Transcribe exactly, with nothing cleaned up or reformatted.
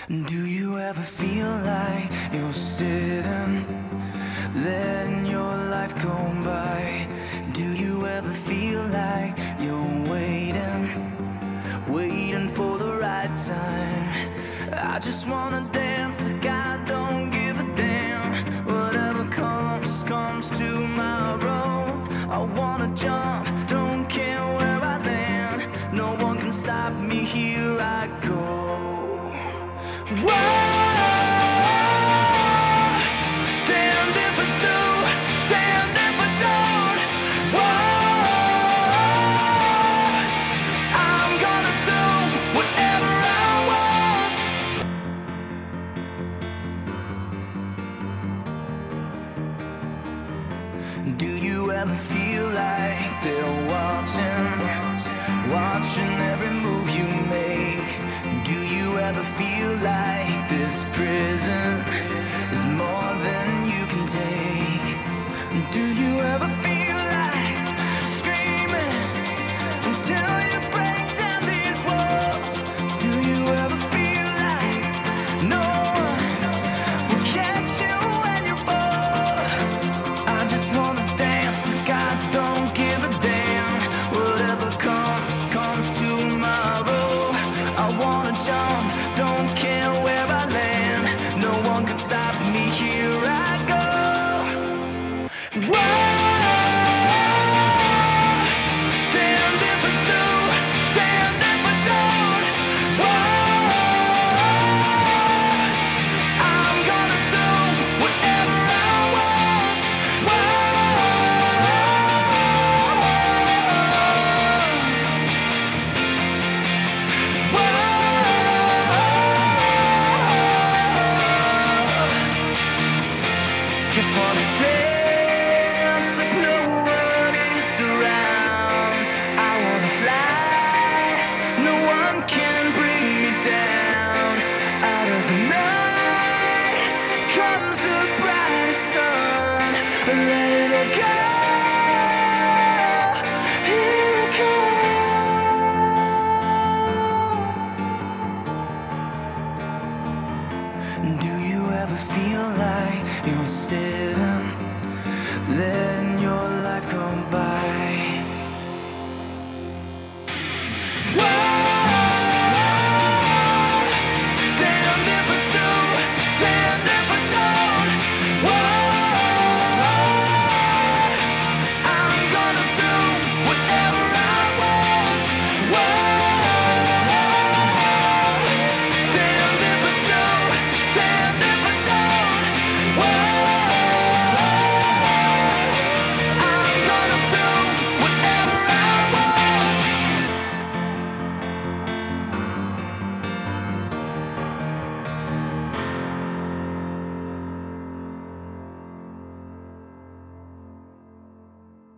Do you ever feel like you're sitting, letting your life go by? Do you ever feel like you're waiting, waiting for the right time? I just wanna dance like I don't give a damn. Whatever comes, comes tomorrow. I wanna jump, don't care where I land. No one can stop me, here I go. Whoa! Do you ever feel like they're watching, watching every move you make? Do you ever feel like this prison is more than you can take? Do you ever feel like screaming until you break down these walls? Do you ever feel like no one will catch you when you fall? I just wanna dance like I don't give a damn. Whatever comes, comes tomorrow. I wanna jump, don't care where I land. No one can stop me, here I go. Whoa! Just wanna dance like no one is around. I wanna fly, no one can bring me down. Out of the night comes a bright sun. Let it all go, here it comes. Do you ever feel like you're sitting, letting your life go by?